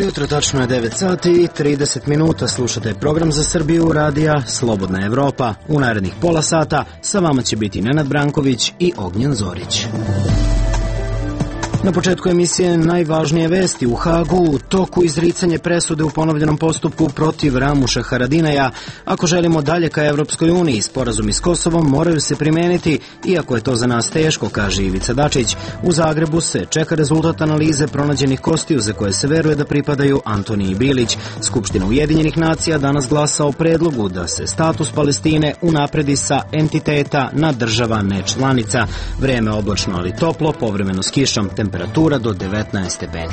jutro, tačno je 9 sati i 30 minuta. Slušate program za Srbiju radija Slobodna Evropa. U narednih pola sata sa vama će biti Nenad Branković i Ognjen Zorić. Na početku emisije najvažnije vesti. U Hagu u toku izricanje presude u ponovljenom postupku protiv Ramuša Haradinaja. Ako želimo dalje ka Evropskoj uniji, sporazumi s Kosovom moraju se primeniti, iako je to za nas teško, kaže Ivica Dačić. U Zagrebu se čeka rezultat analize pronađenih kostiju za koje se veruje da pripadaju Antoniji Bilić. Skupština Ujedinjenih nacija danas glasa o predlogu da se status Palestine unapredi sa entiteta na država nečlanica. Vreme oblačno ali toplo, povremeno s kišom, temperatura do 19 stepeni.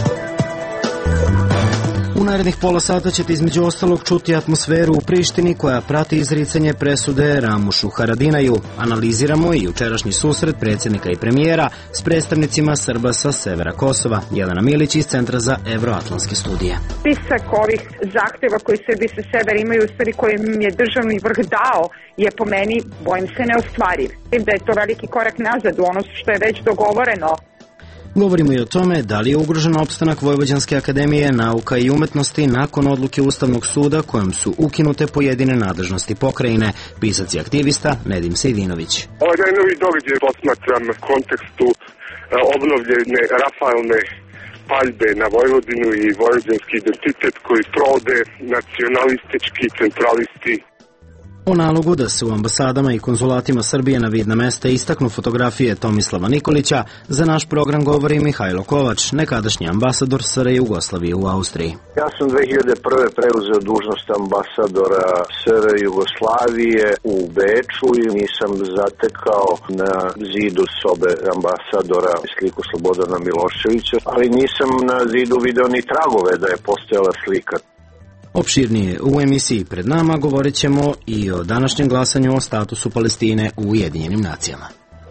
U narednih pola sata ćete između ostalog čuti atmosferu u Prištini koja prati izricanje presude Ramušu Haradinaju. Analiziramo i jučerašnji susret predsjednika i premijera s predstavnicima Srba sa severa Kosova. Jelena Milić iz Centra za evroatlantske studije. Spisak ovih zahteva koji Srbi sa severa imaju, u stvari koje im je državni vrh dao, je po meni, bojim se, neostvariv. Da je to veliki korak nazad u ono što je već dogovoreno. Govorimo i o tome da li je ugrožen opstanak Vojvođanske akademije nauka i umetnosti nakon odluke Ustavnog suda kojom su ukinute pojedine nadležnosti pokrajine. Pisac i aktivista Nedim Sejdinović. Ovaj najnoviji događaj posmatram u kontekstu obnovljene rafalne paljbe na Vojvodinu i vojvođanski identitet koji provode nacionalistički centralisti. O nalogu da se u ambasadama i konzulatima Srbije na vidna mesta istaknu fotografije Tomislava Nikolića, za naš program govori Mihajlo Kovač, nekadašnji ambasador SR Jugoslavije u Austriji. Ja sam 2001. preuzeo dužnost ambasadora SR Jugoslavije u Beču i nisam zatekao na zidu sobe ambasadora sliku Slobodana Miloševića, ali nisam na zidu video ni tragove da je postojala slika. Opširnije u emisiji pred nama govorit ćemo i o današnjem glasanju o statusu Palestine u Ujedinjenim nacijama.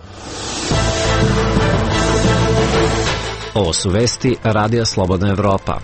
Ovo su vesti Radija Slobodna Evropa.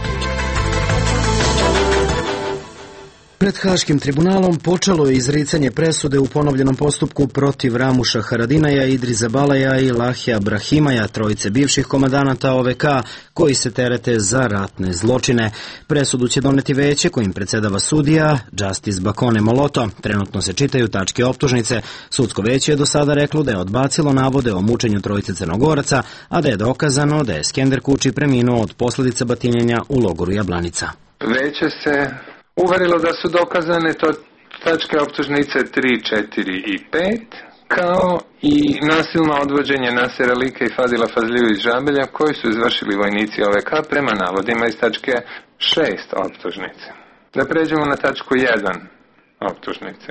Pred Haškim tribunalom počelo je izricanje presude u ponovljenom postupku protiv Ramuša Haradinaja, Idriza Balaja i Lahija Brahimaja, trojice bivših komandanata OVK, koji se terete za ratne zločine. Presudu će doneti veće kojim predsedava sudija Justice Bakone Moloto. Trenutno se čitaju tačke optužnice. Sudsko veće je do sada reklo da je odbacilo navode o mučenju trojice Crnogoraca, a da je dokazano da je Skender Kuči preminuo od posljedica batinjenja u logoru Jablanica. Veće se uverilo da su dokazane to tačke optužnice 3, 4 i 5, kao i nasilno odvođenje Nasera Lika i Fadila Fazliju iz Žabelja, koji su izvršili vojnici OVK prema navodima iz tačke 6 optužnice. Da pređemo na tačku 1 optužnice.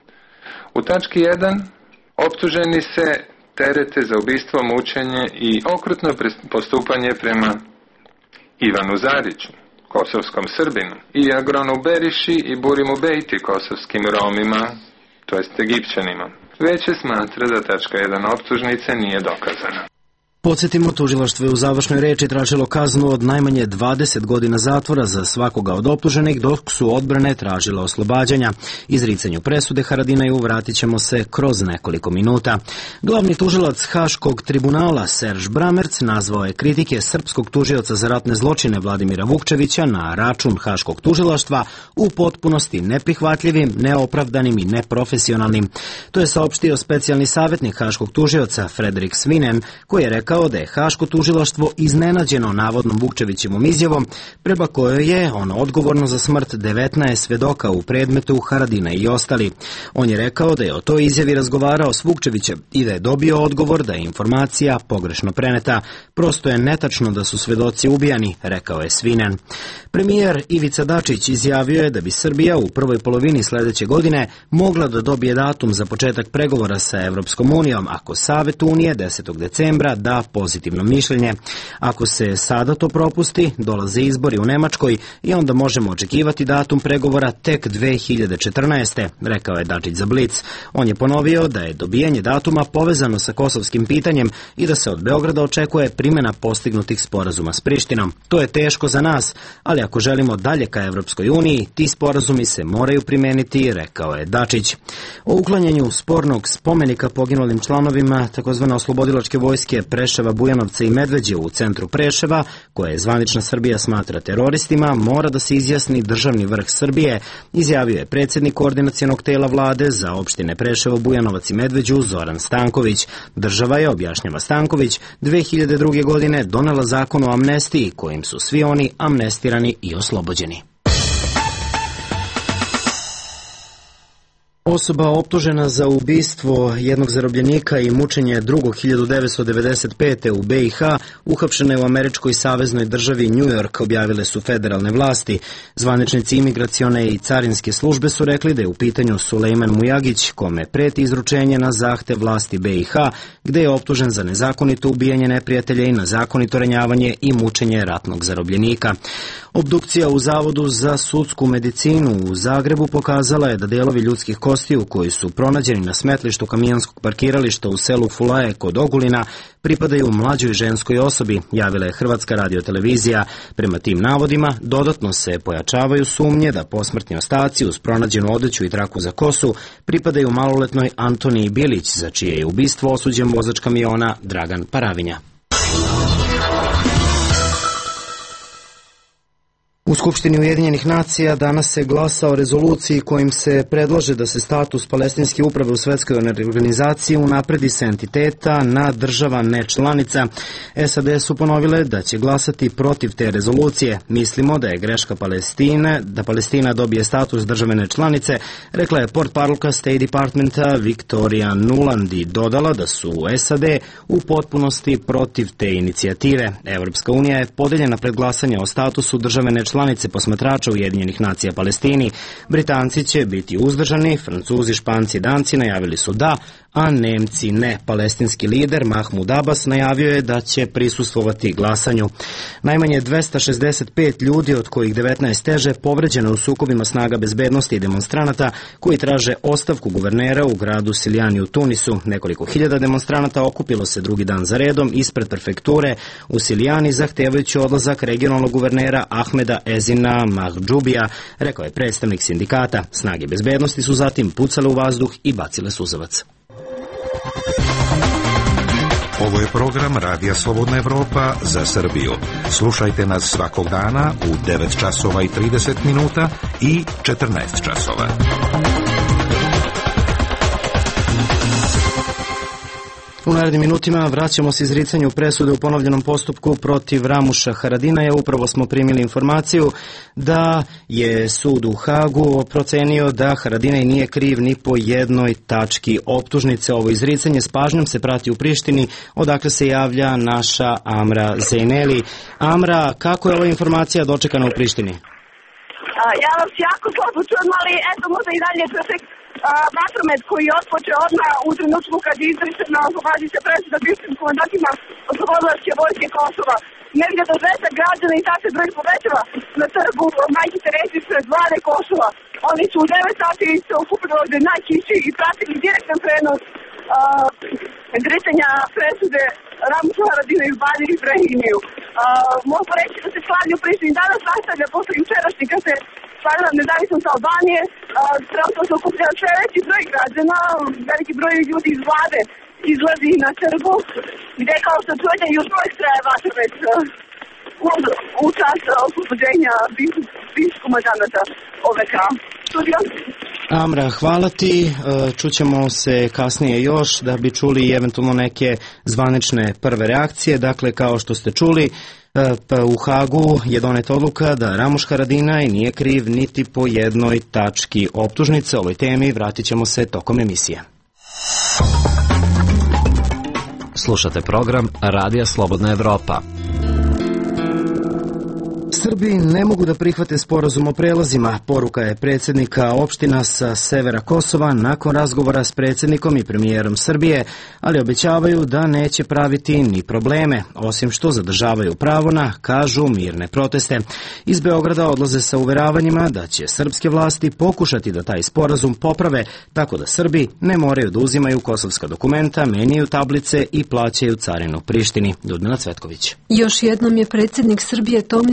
U tački 1 optuženi se terete za ubistvo, mučenje i okrutno postupanje prema Ivanu Zariću, kosovskom Srbinu, i Agronu Beriši i Burimu Bejti, kosovskim Romima, to jest Egipćanima. Veće smatra da tačka 1 optužnice nije dokazana. Podsjetimo, tužilaštvo je u završnoj reči tražilo kaznu od najmanje 20 godina zatvora za svakoga od optuženih, dok su odbrane tražile oslobađanja. Izricanju presude Haradinaju vratit ćemo se kroz nekoliko minuta. Glavni tužilac Haškog tribunala Serž Bramerc nazvao je kritike srpskog tužioca za ratne zločine Vladimira Vukčevića na račun Haškog tužilaštva u potpunosti neprihvatljivim, neopravdanim i neprofesionalnim. To je saopštio specijalni savjetnik Haškog tužioca Frederik Svinen, koji je rekao da je Haško tužilaštvo iznenađeno navodnom Vukčevićevom izjavom prema kojoj je ono odgovorno za smrt 19 svedoka u predmetu Haradina i ostali. On je rekao da je o toj izjavi razgovarao s Vukčevićem i da je dobio odgovor da je informacija pogrešno preneta. Prosto je netačno da su svedoci ubijani, rekao je Svinen. Premijer Ivica Dačić izjavio je da bi Srbija u prvoj polovini sledeće godine mogla da dobije datum za početak pregovora sa Evropskom unijom ako Savet Unije 10. decembra da pozitivno mišljenje. Ako se sada to propusti, dolaze izbori u Nemačkoj i onda možemo očekivati datum pregovora tek 2014. rekao je Dačić za Blic. On je ponovio da je dobijanje datuma povezano sa kosovskim pitanjem i da se od Beograda očekuje primjena postignutih sporazuma s Prištinom. To je teško za nas, ali ako želimo dalje ka Evropskoj uniji, ti sporazumi se moraju primeniti, rekao je Dačić. O uklanjanju spornog spomenika poginulim članovima tzv. oslobodilačke vojske Preševa, Bujanovca i Medveđe u centru Preševa, koje zvanična Srbija smatra teroristima, mora da se izjasni državni vrh Srbije, izjavio je predsjednik koordinacionog tela vlade za opštine Preševo, Bujanovac i Medveđu Zoran Stanković. Država je, objašnjava Stanković, 2002. godine donela zakon o amnestiji kojim su svi oni amnestirani i oslobođeni. Osoba optužena za ubistvo jednog zarobljenika i mučenje drugog 1995. u BiH uhapšena je u američkoj saveznoj državi New York, objavile su federalne vlasti. Zvaničnici imigracione i carinske službe su rekli da je u pitanju Sulejman Mujagić, kome preti izručenje na zahtev vlasti BiH, gde je optužen za nezakonito ubijanje neprijatelja i nezakonito ranjavanje i mučenje ratnog zarobljenika. Obdukcija u Zavodu za sudsku medicinu u Zagrebu pokazala je da delovi ljudskih kostiju koji su pronađeni na smetlištu kamionskog parkirališta u selu Fulaje kod Ogulina pripadaju mlađoj ženskoj osobi, javila je Hrvatska radiotelevizija. Prema tim navodima dodatno se pojačavaju sumnje da posmrtni ostaci uz pronađenu odeću i traku za kosu pripadaju maloletnoj Antoniji Bilić, za čije je ubistvo osuđen vozač kamiona Dragan Paravinja. U Skupštini Ujedinjenih nacija danas se glasa o rezoluciji kojim se predlaže da se status palestinske uprave u Svetskoj organizaciji unapredi sa entiteta na država nečlanica. SAD su ponovile da će glasati protiv te rezolucije. Mislimo da je greška Palestine, da Palestina dobije status države nečlanice, rekla je portparolka State Departmenta Victoria Nuland i dodala da su SAD u potpunosti protiv te inicijative. Evropska unija je podeljena pred glasanje o statusu države nečlanice posmatrača Ujedinjenih nacija Palestini. Britanci će biti uzdržani, Francuzi, Španci i Danci najavili su da, a Nemci ne. Palestinski lider Mahmud Abbas najavio je da će prisustvovati glasanju. Najmanje 265 ljudi, od kojih 19 teže, povređeno u sukobima snaga bezbednosti i demonstranata koji traže ostavku guvernera u gradu Siljani u Tunisu. Nekoliko hiljada demonstranata okupilo se drugi dan za redom ispred prefekture u Siljani zahtevajući odlazak regionalnog guvernera Ahmeda Ezina Mahdžubija, rekao je predstavnik sindikata. Snage bezbednosti su zatim pucale u vazduh i bacile suzavac. Ovo je program Radija Slobodna Evropa za Srbiju. Slušajte nas svakog dana u 9 časova i 30 minuta i 14 časova. U narednim minutima vraćamo se izricanju presude u ponovljenom postupku protiv Ramuša Haradinaja. Upravo smo primili informaciju da je sud u Hagu procenio da Haradinaj nije kriv ni po jednoj tački optužnice. Ovo izricanje s pažnjom se prati u Prištini, odakle se javlja naša Amra Zejneli. Amra, kako je ova informacija dočekana u Prištini? Ja vas jako slabo čujem, ali eto možda i dalje vatromet koji je otpočeo odmah u trenutku kad je izrečena oslobađajuća presuda bivšim komandantima oslobodilačke vojske Kosova. Negdje do 200 građana i sad se broj povećava na trgu Majke Terezije pred vlade Kosova. Oni su u 9 sati se okupili ovdje najčišći i pratili direktan prenos izricanja presude Ramušu Haradinaju i Badi Ibrahimiju. Mogu reći da se slavlje u Prištini danas nastavlja posle jučerašnji kad se slavila nezavisnost Albanije. Trenutno se okuplja sve veći broj građana, veliki broj ljudi iz vlade izlazi na trgu, gde kao što čujete još uvijek traje vatromet u čast oslobođenja bivših komandanata OVK. Studio. Amra, hvala ti. Čućemo se kasnije još da bi čuli eventualno neke zvanične prve reakcije. Dakle, kao što ste čuli, u Hagu je doneta odluka da Ramuš Haradinaj nije kriv niti po jednoj tački optužnice. O ovoj temi vratit ćemo se tokom emisije. Slušate program Radija Slobodna Evropa. Srbi ne mogu da prihvate sporazum o prelazima, poruka je predsjednika opština sa severa Kosova nakon razgovora s predsjednikom i premijerom Srbije, ali obećavaju da neće praviti ni probleme, osim što zadržavaju pravo na, kažu, mirne proteste. Iz Beograda odlaze sa uveravanjima da će srpske vlasti pokušati da taj sporazum poprave, tako da Srbi ne moraju da uzimaju kosovska dokumenta, menjaju tablice i plaćaju carinu Prištini. Ljudmila Cvetković. Još jednom je predsjednik Srbije Tomislav Nikolić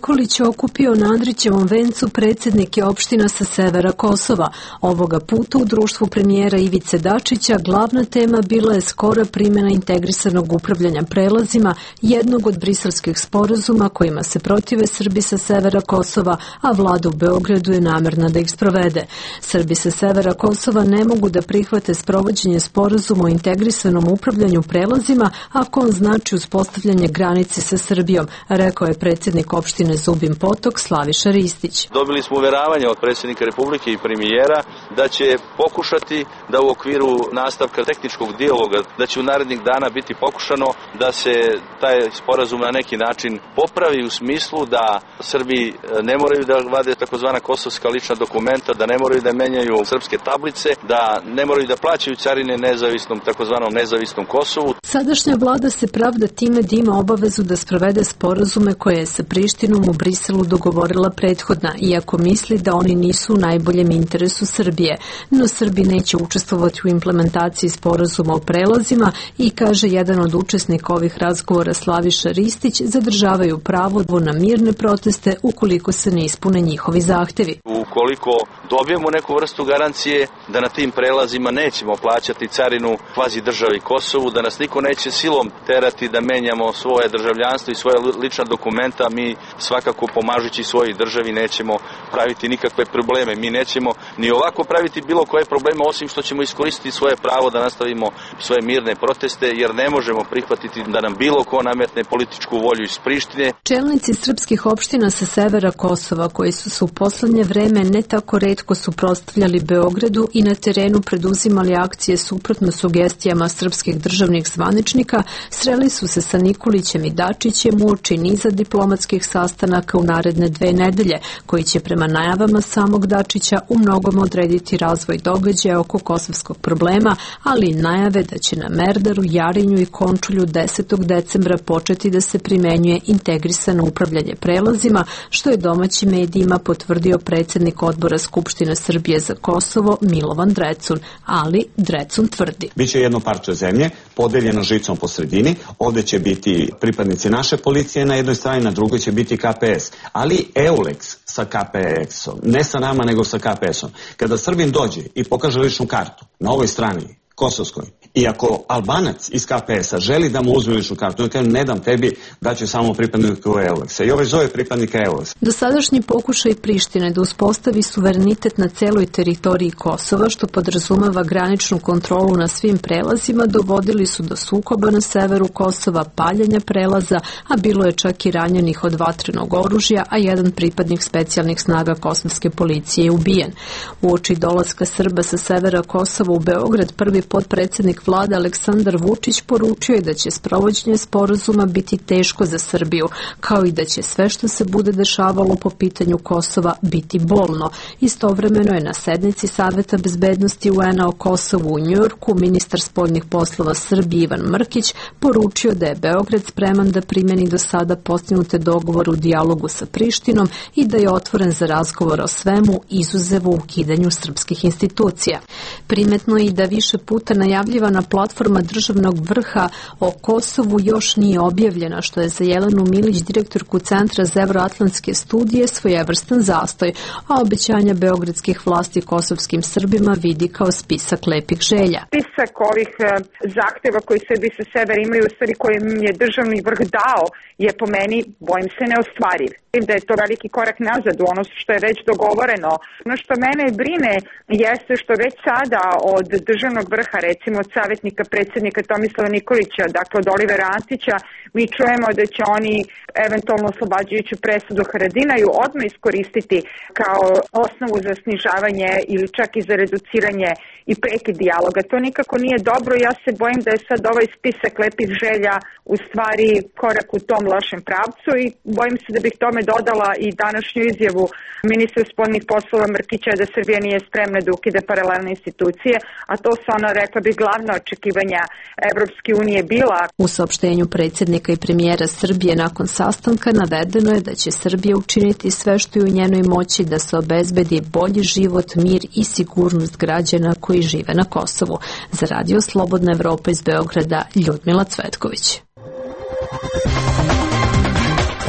Nikolić okupio na Andrićevom vencu predsjednike opština sa severa Kosova. Ovoga puta u društvu premijera Ivice Dačića glavna tema bila je skora primjena integrisanog upravljanja prelazima, jednog od briselskih sporazuma kojima se protive Srbi sa severa Kosova, a vlada u Beogradu je namerna da ih sprovede. Srbi sa severa Kosova ne mogu da prihvate sprovođenje sporazuma o integrisanom upravljanju prelazima ako on znači uspostavljanje granice sa Srbijom, rekao je predsjednik opštine Zubin Potok Slaviša Ristić. Dobili smo uveravanje od predsjednika Republike i premijera da će pokušati da u okviru nastavka tehničkog dijaloga, da će u narednih dana biti pokušano da se taj sporazum na neki način popravi u smislu da Srbi ne moraju da vade takozvana kosovska lična dokumenta, da ne moraju da menjaju srpske tablice, da ne moraju da plaćaju carine nezavisnom takozvanom nezavisnom Kosovu. Sadašnja vlada se pravda time da ima obavezu da sprovede sporazume koje je sa Prištinom u Briselu dogovorila prethodna, iako misli da oni nisu u najboljem interesu Srbije. No Srbi neće učestvovati u implementaciji sporazuma o prelazima i, kaže jedan od učesnika ovih razgovora Slaviša Ristić, zadržavaju pravo na mirne proteste ukoliko se ne ispune njihovi zahtevi. Ukoliko dobijemo neku vrstu garancije da na tim prelazima nećemo plaćati carinu kvazi državi Kosovu, da nas niko neće silom terati da menjamo svoje državljanstvo i svoje lična dokumenta, mi svakako pomažući svojoj državi nećemo praviti nikakve probleme. Mi nećemo ni ovako praviti bilo koje probleme, osim što ćemo iskoristiti svoje pravo da nastavimo svoje mirne proteste, jer ne možemo prihvatiti da nam bilo ko nametne političku volju iz Prištine. Čelnici srpskih opština sa severa Kosova, koji su se u poslednje vreme ne tako retko suprotstavljali Beogradu i na terenu preduzimali akcije suprotno sugestijama srpskih državnih zvaničnika, sreli su se sa Nikolićem i Dačićem uoči niza diplomatskih sastanaka u naredne 2 nedelje, koji će prema najavama samog Dačića u mnogom odrediti razvoj događaja oko kosovskog problema, ali i najave da će na Merdaru, Jarinju i Končulju 10. decembra početi da se primenjuje integrisano upravljanje prelazima, što je domaćim medijima potvrdio predsjednik odbora Skupštine Srbije za Kosovo Milovan Drecun, ali Drecun tvrdi. Biće jedno parče zemlje podeljeno žicom po sredini, ovdje će biti pripadnici naše policije na jednoj strani, na drugoj će biti KPS, ali EULEX sa KPS-om, ne sa nama nego sa KPS-om. Kada Srbin dođe i pokaže ličnu kartu na ovoj strani, kosovskoj, i ako Albanac iz KPS-a želi da mu uzme ličnu kartu, ne dam tebi, daću samo pripadniku EULEX-a. I ovaj zove pripadnika EULEX. Dosadašnji pokušaj Prištine da uspostavi suverenitet na celoj teritoriji Kosova, što podrazumeva graničnu kontrolu na svim prelazima, dovodili su do sukoba na severu Kosova, paljenja prelaza, a bilo je čak i ranjenih od vatrenog oružja, a jedan pripadnik specijalnih snaga kosovske policije je ubijen. Uoči dolaska Srba sa severa Kosova u Beograd, prvi potpredsjednik vlade Aleksandar Vučić poručio je da će sprovođenje sporazuma biti teško za Srbiju, kao i da će sve što se bude dešavalo po pitanju Kosova biti bolno. Istovremeno je na sednici Saveta bezbednosti UN-a o Kosovu u Njujorku ministar spoljnih poslova Srbije Ivan Mrkić poručio da je Beograd spreman da primjeni do sada postignute dogovore u dijalogu sa Prištinom i da je otvoren za razgovor o svemu, izuzev u ukidanju srpskih institucija. Primetno je i da više puta najavljivana platforma državnog vrha o Kosovu još nije objavljena, što je za Jelenu Milić, direktorku Centra za evroatlantske studije, svojevrstan zastoj, a obećanja beogradskih vlasti kosovskim Srbima vidi kao spisak lepih želja. Spisak ovih zahteva koji Srbi sa severa imaju, u stvari koje im je državni vrh dao, je po meni, bojim se, neostvariv. Da je to veliki korak nazad u ono što je već dogovoreno. Ono što mene brine jeste što već sada od državnog vrha, recimo od savjetnika predsjednika Tomislava Nikolića, dakle od Olivera Antića, mi čujemo da će oni eventualno oslobađajuću presudu Haradinaju odmah iskoristiti kao osnovu za snižavanje ili čak i za reduciranje i prekid dijaloga. To nikako nije dobro. Ja se bojim da je sad ovaj spisak lepih želja u stvari korak u tom lošem pravcu i bojim se da bih tome dodala i današnju izjavu ministra spoljnih poslova Mrkića da Srbija nije spremna da ukide paralelne institucije, a to su ona, rekla bih, glavna očekivanja Evropske unije bila. U saopštenju predsjednika i premijera Srbije nakon sastanka navedeno je da će Srbija učiniti sve što je u njenoj moći da se obezbedi bolji život, mir i sigurnost građana koji žive na Kosovu. Za Radio Slobodna Evropa iz Beograda, Ljudmila Cvetković.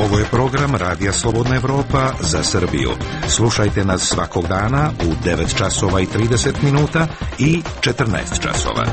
Ovo je program Radija Slobodna Evropa za Srbiju. Slušajte nas svakog dana u 9 časova i 30 minuta i 14 časova.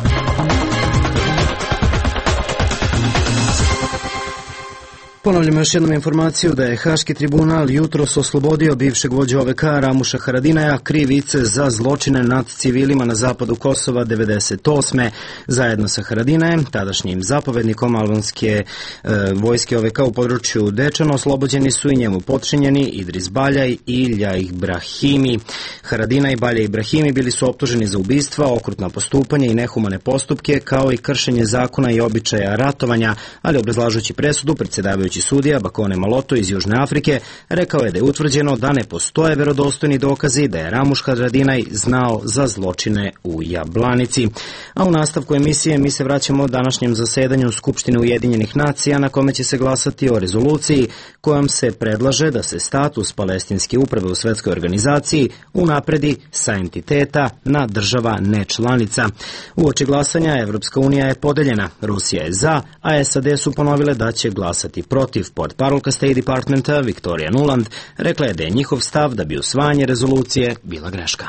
Ponavljamo još jednom informaciju da je Haški tribunal jutros oslobodio bivšeg vođu OVK Ramuša Haradinaja krivice za zločine nad civilima na zapadu Kosova 98. Zajedno sa Haradinajem, tadašnjim zapovednikom albanske vojske OVK u području Dečana, oslobođeni su i njemu potčinjeni Idris Baljaj i Ilja Ibrahimi. Haradinaj, Baljaj i Ibrahimi bili su optuženi za ubistva, okrutna postupanja i nehumane postupke, kao i kršenje zakona i običaja ratovanja, ali obrazlažući presudu, predsjedavajući sudija Bakone Maloto iz Južne Afrike rekao je da je utvrđeno da ne postoje verodostojni dokazi da je Ramuš Haradinaj znao za zločine u Jablanici. A u nastavku emisije mi se vraćamo današnjem zasedanju Skupštine Ujedinjenih nacija, na kome će se glasati o rezoluciji kojom se predlaže da se status palestinske uprave u svetskoj organizaciji unapredi sa entiteta na država nečlanica. Uoči glasanja Evropska unija je podeljena. Rusija je za, a SAD su ponovile da će glasati protiv. Portparolka State Departmenta Victoria Nuland rekla je da je njihov stav da bi usvajanje rezolucije bila greška.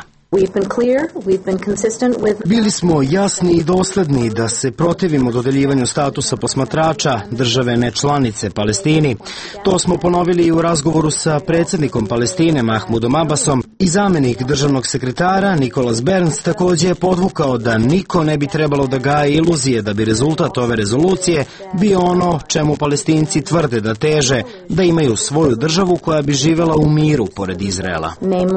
Bili smo jasni i dosledni da se protivimo dodeljivanju statusa posmatrača države nečlanice Palestini. To smo ponovili i u razgovoru sa predsjednikom Palestine Mahmudom Abbasom i zamenik državnog sekretara Nikolas Berns također je podvukao da niko ne bi trebalo da gaje iluzije da bi rezultat ove rezolucije bio ono čemu Palestinci tvrde da teže, da imaju svoju državu koja bi živjela u miru pored Izraela.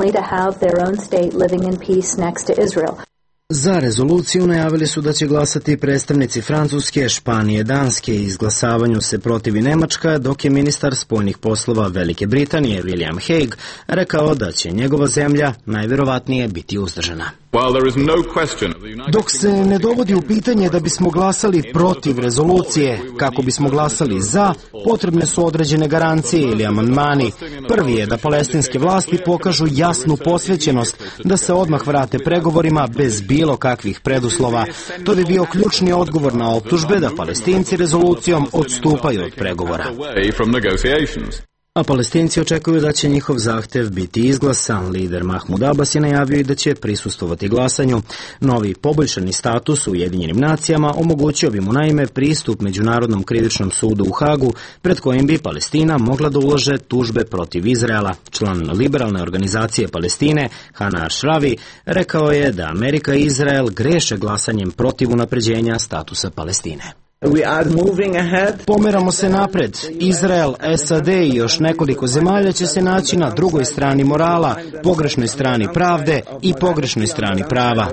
Za rezoluciju najavili su da će glasati predstavnici Francuske, Španije, Danske. Izglasavanju se protivi Nemačka, dok je ministar spoljnih poslova Velike Britanije William Hague rekao da će njegova zemlja najvjerovatnije biti uzdržana. Dok se ne dovodi u pitanje da bismo glasali protiv rezolucije, kako bismo glasali za, potrebne su određene garancije ili amandmani. Prvi je da palestinske vlasti pokažu jasnu posvećenost da se odmah vrate pregovorima bez bilo kakvih preduslova. To bi bio ključni odgovor na optužbe da Palestinci rezolucijom odstupaju od pregovora. A Palestinci očekuju da će njihov zahtev biti izglasan. Lider Mahmud Abbas je najavio i da će prisustvovati glasanju. Novi poboljšani status u Ujedinjenim nacijama omogućio bi mu naime pristup Međunarodnom krivičnom sudu u Hagu, pred kojim bi Palestina mogla da ulože tužbe protiv Izraela. Član liberalne organizacije Palestine, Hana Ashravi, rekao je da Amerika i Izrael greše glasanjem protiv unapređenja statusa Palestine. Pomeramo se napred. Izrael, SAD i još nekoliko zemalja će se naći na drugoj strani morala, pogrešnoj strani pravde i pogrešnoj strani prava.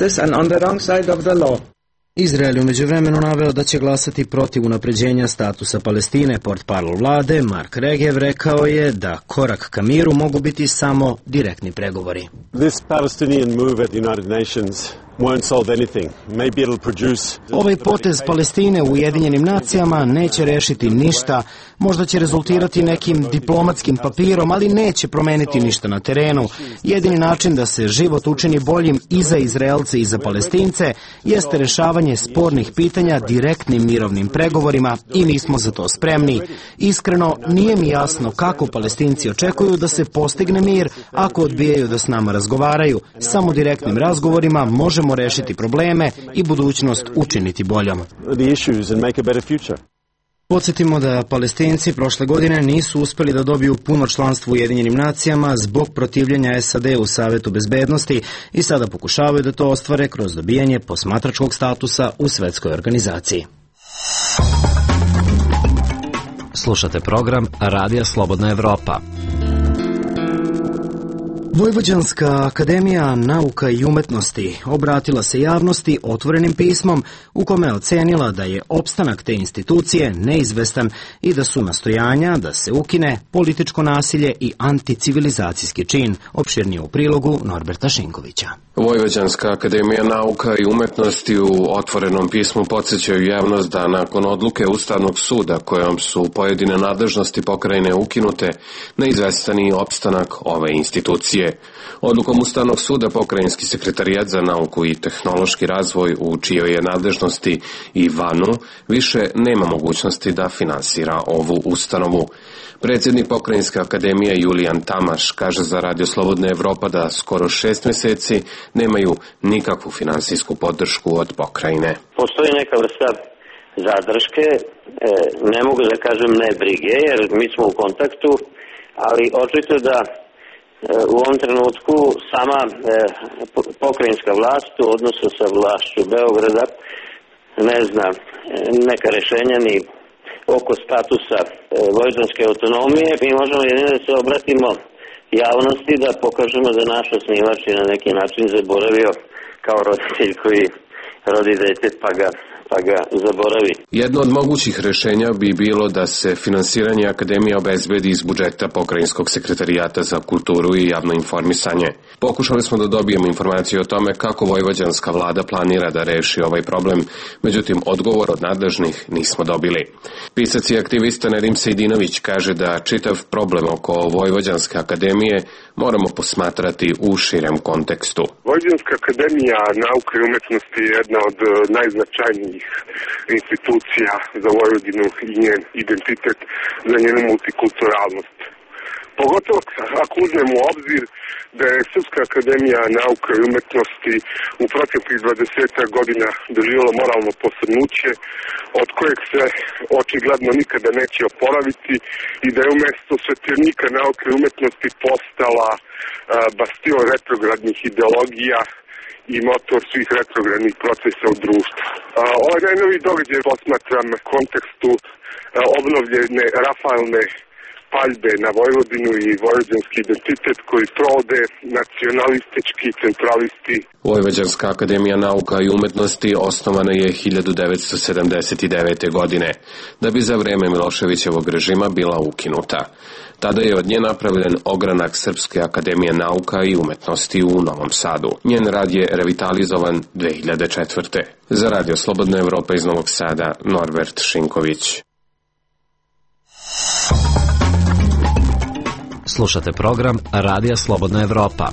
Izrael je u međuvremenu naveo da će glasati protiv unapređenja statusa Palestine. Portparol vlade Mark Regev rekao je da korak ka miru mogu biti samo direktni pregovori. Ovaj potez Palestine u Ujedinjenim nacijama neće rešiti ništa, možda će rezultirati nekim diplomatskim papirom, ali neće promeniti ništa na terenu. Jedini način da se život učini boljim i za Izraelce i za Palestince jeste rešavanje spornih pitanja direktnim mirovnim pregovorima i mi smo za to spremni. Iskreno, nije mi jasno kako Palestinci očekuju da se postigne mir ako odbijaju da s nama razgovaraju. Samo direktnim razgovorima možemo rešiti probleme i budućnost učiniti boljom. Podsjetimo da Palestinci prošle godine nisu uspeli da dobiju puno članstvo u Ujedinjenim nacijama zbog protivljenja SAD u Savetu bezbednosti i sada pokušavaju da to ostvare kroz dobijanje posmatračkog statusa u svetskoj organizaciji. Slušate program Radija Slobodna Evropa. Vojvođanska akademija nauka i umetnosti obratila se javnosti otvorenim pismom u kome je ocenila da je opstanak te institucije neizvestan i da su nastojanja da se ukine političko nasilje i anticivilizacijski čin. Opširnije u prilogu Norberta Šinkovića. Vojvođanska akademija nauka i umetnosti u otvorenom pismu podsjećaju javnost da nakon odluke Ustavnog suda kojom su pojedine nadležnosti pokrajine ukinute, neizvestan i opstanak ove institucije. tehnologije. Odlukom Ustavnog suda Pokrajinski sekretarijat za nauku i tehnološki razvoj, u čijoj je nadležnosti i VANU, više nema mogućnosti da finansira ovu ustanovu. Predsjednik Pokrajinske akademije Julijan Tamaš kaže za Radio Slobodna Evropa da skoro 6 mjeseci nemaju nikakvu finansijsku podršku od pokrajine. Postoji neka vrsta zadrške, ne mogu da kažem ne brige, jer mi smo u kontaktu, ali očito da u ovom trenutku sama pokrajinska vlast u odnosu sa vlašću Beograda ne zna neka rešenja ni oko statusa vojvođanske autonomije. Mi možemo jedino da se obratimo javnosti, da pokažemo da naš osnivač je na neki način zaboravio kao roditelj koji rodi dete pa ga zaboravi. Jedno od mogućih rešenja bi bilo da se finansiranje akademije obezbedi iz budžeta Pokrajinskog sekretarijata za kulturu i javno informisanje. Pokušali smo da dobijemo informaciju o tome kako vojvođanska vlada planira da reši ovaj problem, međutim odgovor od nadležnih nismo dobili. Pisac i aktivista Nedim Sejdinović kaže da čitav problem oko Vojvođanske akademije moramo posmatrati u širem kontekstu. Vojvođanska akademija nauke i umetnosti je jedna od najznačajnijih institucija za Vojvodinu i njen identitet, za njenu multikulturalnost. Pogotovo ako uzmemo u obzir da je Srpska akademija nauke i umetnosti u proteklih 20 godina doživjela moralno posrnuće, od kojeg se očigledno nikada neće oporaviti, i da je umjesto svetionika nauke i umetnosti postala bastion retrogradnih ideologija i motor svih retrogradnih procesa u društvu. Ovaj najnoviji događaj posmatram u kontekstu obnovljene rafalne paljbe na Vojvodinu i vojvođanski identitet koji provode nacionalistički centralisti. Vojvođanska akademija nauka i umetnosti osnovana je 1979. godine, da bi za vreme Miloševićevog režima bila ukinuta. Tada je od nje napravljen ogranak Srpske akademije nauka i umetnosti u Novom Sadu. Njen rad je revitalizovan 2004. Za Radio Slobodna Evropa iz Novog Sada, Norbert Šinković. Slušate program Radija Slobodna Evropa.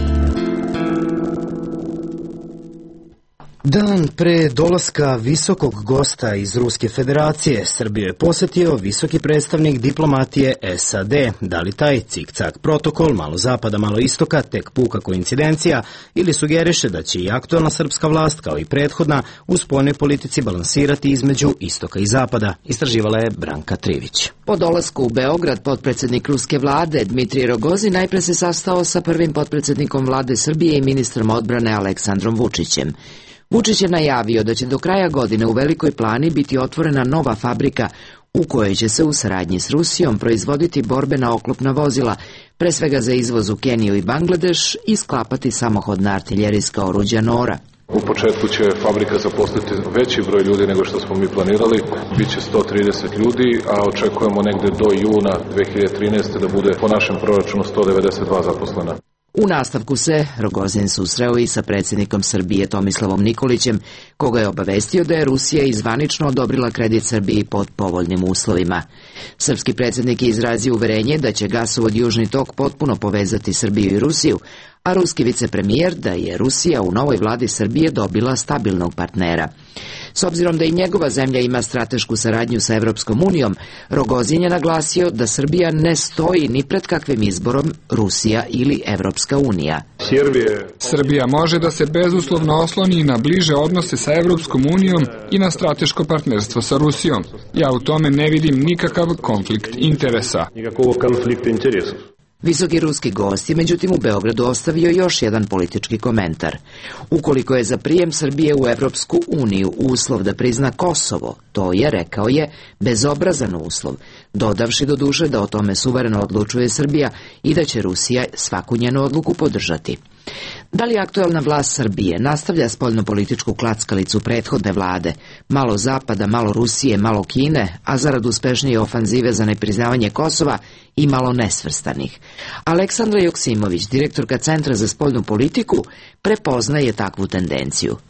Dan pre dolaska visokog gosta iz Ruske federacije, Srbiju je posjetio visoki predstavnik diplomatije SAD. Da li taj cik-cak protokol, malo zapada, malo istoka, tek puka koincidencija, ili sugeriše da će i aktualna srpska vlast, kao i prethodna, u spoljnoj politici balansirati između istoka i zapada, istraživala je Branka Trivić. Po dolasku u Beograd, potpredsjednik ruske vlade Dmitrij Rogozin najpre se sastao sa prvim potpredsjednikom vlade Srbije i ministrom odbrane Aleksandrom Vučićem. Vučić je najavio da će do kraja godine u Velikoj Plani biti otvorena nova fabrika u kojoj će se u saradnji s Rusijom proizvoditi borbena oklopna vozila, pre svega za izvoz u Keniju i Bangladeš, i sklapati samohodna artiljerijska oruđa Nora. U početku će fabrika zaposliti veći broj ljudi nego što smo mi planirali, biće 130 ljudi, a očekujemo negde do juna 2013. da bude po našem proračunu 192 zaposlena. U nastavku se Rogozin susreo i sa predsjednikom Srbije Tomislavom Nikolićem, koga je obavestio da je Rusija izvanično odobrila kredit Srbiji pod povoljnim uslovima. Srpski predsjednik je izrazio uverenje da će gasovod Južni tok potpuno povezati Srbiju i Rusiju, a ruski vicepremijer da je Rusija u novoj vladi Srbije dobila stabilnog partnera. S obzirom da i njegova zemlja ima stratešku saradnju sa Evropskom unijom, Rogozin je naglasio da Srbija ne stoji ni pred kakvim izborom Rusija ili Evropska unija. Srbija može da se bezuslovno osloni na bliže odnose sa Evropskom unijom i na strateško partnerstvo sa Rusijom. Ja u tome ne vidim nikakav konflikt interesa. Visoki ruski gost je međutim u Beogradu ostavio još jedan politički komentar. Ukoliko je za prijem Srbije u Evropsku uniju uslov da prizna Kosovo, to je, rekao je, bezobrazan uslov, dodavši do duše da o tome suvereno odlučuje Srbija i da će Rusija svaku njenu odluku podržati. Da li aktualna vlast Srbije nastavlja spoljnopolitičku klackalicu prethodne vlade, malo Zapada, malo Rusije, malo Kine, a zarad uspešnije ofanzive za nepriznavanje Kosova i malo nesvrstanih? Aleksandra Joksimović, direktorka Centra za spoljnu politiku, prepoznaje takvu tendenciju. Postoji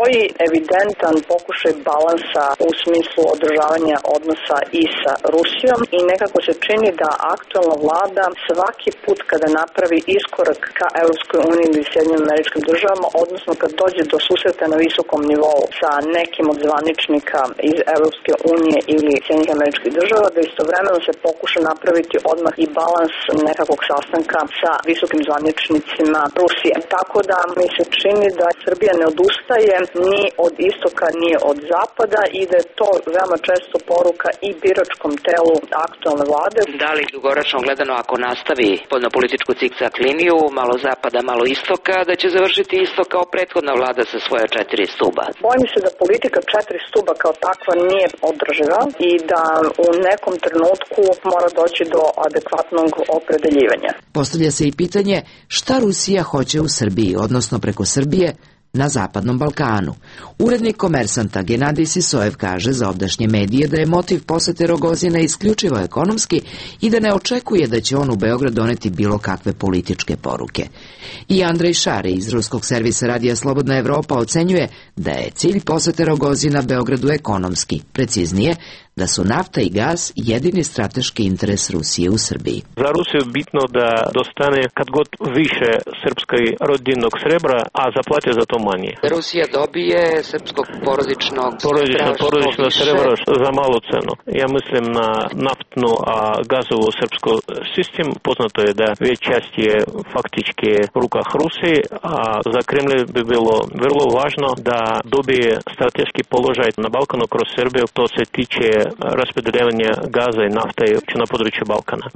postoji evidentan pokušaj balansa u smislu održavanja odnosa i sa Rusijom i nekako se čini da aktualna vlada svaki put kada napravi iskorak ka Evropskoj uniji ili Sjedinjenim Američkim Državama, odnosno kad dođe do susreta na visokom nivou sa nekim od zvaničnika iz Evropske unije ili Sjedinjenih Američkih Država, da istovremeno se pokuša napraviti odmah i balans nekakvog sastanka sa visokim zvaničnicima Rusije. Tako da mi se čini da Srbija ne odustaje ni od istoka ni od zapada i da je to veoma često poruka i biračkom telu aktualne vlade. Da li dugoročno gledano ako nastavi spoljnopolitičku cikcak liniju, malo zapada, malo istoka, da će završiti isto kao prethodna vlada sa svoja 4 stuba? Bojim se da politika 4 stuba kao takva nije održiva i da u nekom trenutku mora doći do adekvatnog opredeljivanja. Postavlja se i pitanje šta Rusija hoće u Srbiji, odnosno preko Srbije, na Zapadnom Balkanu. Urednik Komersanta Genadij Sisojev kaže za ovdašnje medije da je motiv posete Rogozina isključivo ekonomski i da ne očekuje da će on u Beograd doneti bilo kakve političke poruke. I Andrej Šare iz ruskog servisa Radija Slobodna Evropa ocenjuje da je cilj posete Rogozina Beogradu ekonomski, preciznije, da su nafta i gas jedini strateški interes Rusije u Srbiji. Za Rusiju je bitno da dostane kad god više srpskog rodinnog srebra, a zaplate za to manje. Rusija dobije srpskog porodično srebra za malu cenu. Ja mislim na naftnu, a gazovu srpsku sistem. Poznato je da već čast je faktički u rukah Rusije, a za Kremlj bi bilo vrlo važno da dobije strateški položaj na Balkanu kroz Srbiju. To se tiče raspodeljavanja gaza i nafte na području Balkana.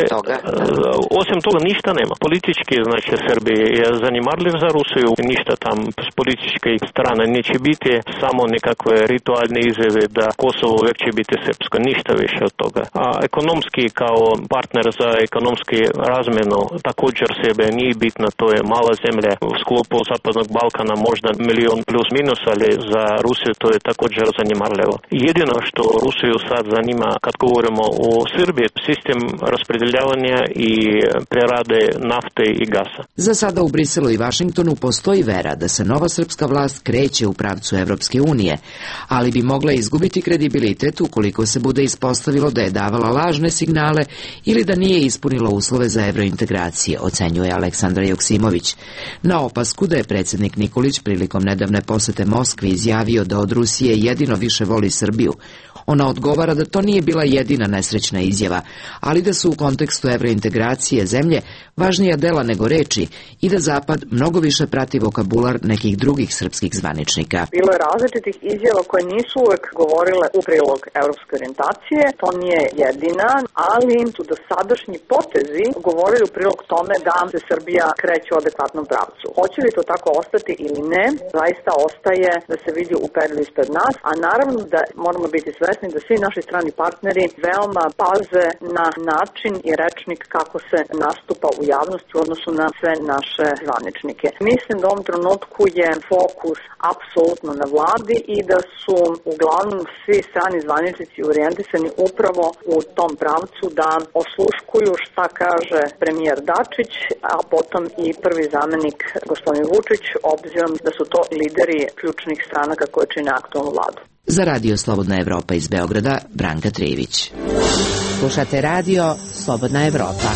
Osim toga ništa nema. Politički, znači, Srbije je zanimarljiv za Rusiju, ništa tam s političke strane neće biti, samo nekakve ritualne izjave da Kosovo uvijek će biti srpsko, ništa više od toga. A ekonomski kao partner za ekonomski razmjenu također sebe nije bitno, to je mala zemlja u sklopu Zapadnog Balkana, možda milion plus minus, ali za Rusiju to je također zanimarljivo. Jedino što Rusiju sad zanima kad govorimo o Srbiji, sistem raspodeljavanja i prerade nafte i gasa. Za sada u Briselu i Vašingtonu postoji vera da se nova srpska vlast kreće u pravcu Evropske unije, ali bi mogla izgubiti kredibilitet ukoliko se bude ispostavilo da je davala lažne signale ili da nije ispunila uslove za evrointegracije, ocenjuje Aleksandra Joksimović. Na opasku da je predsjednik Nikolić prilikom nedavne posete Moskvi izjavio da od Rusije jedino više voli Srbiju, ona odgovara da to nije bila jedina nesrećna izjava, ali da su u kontekstu evrointegracije zemlje važnija dela nego reči i da Zapad mnogo više prati vokabular nekih drugih srpskih zvaničnika. Bilo je različitih izjava koje nisu uvek govorile u prilog evropske orijentacije, to nije jedina, ali su dosadašnji potezi govorili u prilog tome da se Srbija kreće u adekvatnom pravcu. Hoće li to tako ostati ili ne, zaista ostaje da se vidi u periodu ispred nas, a naravno da moramo biti svesni da svi naši strani partneri veoma paze na način i rečnik kako se nastupa u javnosti u odnosu na sve naše zvaničnike. Mislim da u ovom trenutku je fokus apsolutno na vladi i da su uglavnom svi strani zvaničnici orijentisani upravo u tom pravcu da osluškuju šta kaže premijer Dačić, a potom i prvi zamenik gospodin Vučić, obzirom da su to lideri ključnih stranaka koje čine aktualnu vladu. Za Radio Slobodna Evropa iz Beograda, Branka Trijević. Slušate Radio Slobodna Evropa.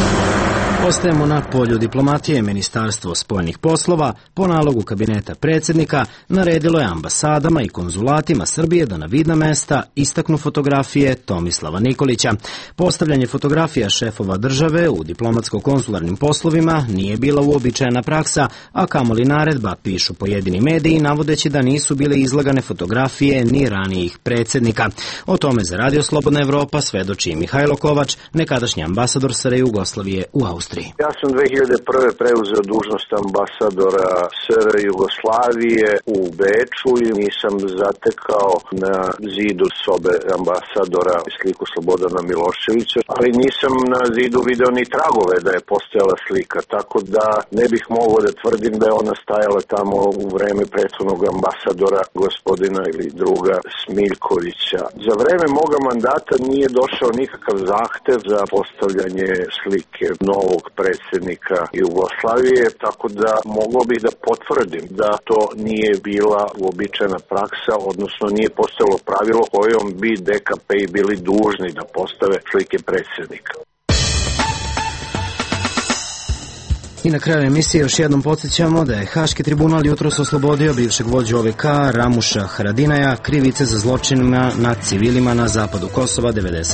Ostajemo na polju diplomatije. Ministarstvo spoljnih poslova po nalogu kabineta predsjednika naredilo je ambasadama i konzulatima Srbije da na vidna mesta istaknu fotografije Tomislava Nikolića. Postavljanje fotografija šefova države u diplomatsko-konzularnim poslovima nije bila uobičajena praksa, a kamoli naredba, pišu pojedini mediji, navodeći da nisu bile izlagane fotografije ni ranijih predsjednika. O tome za Radio Slobodna Evropa svedoči Mihajlo Kovač, nekadašnji ambasador SR Jugoslavije u Austriji. Ja sam 2001. preuzeo dužnost ambasadora SR Jugoslavije u Beču i nisam zatekao na zidu sobe ambasadora sliku Slobodana Miloševića, ali nisam na zidu video ni tragove da je postojala slika, tako da ne bih mogao da tvrdim da je ona stajala tamo u vreme prethodnog ambasadora gospodina ili druga Smiljkovića. Za vreme moga mandata nije došao nikakav zahtev za postavljanje slike novog predsjednika Jugoslavije, tako da mogao bih da potvrdim da to nije bila uobičajena praksa, odnosno nije postojalo pravilo kojom bi DKP bili dužni da postave slike predsjednika. I na kraju emisije još jednom podsjećamo da je Haški tribunal jutros oslobodio bivšeg vođu OVK Ramuša Haradinaja krivice za zločinima nad civilima na zapadu Kosova 90.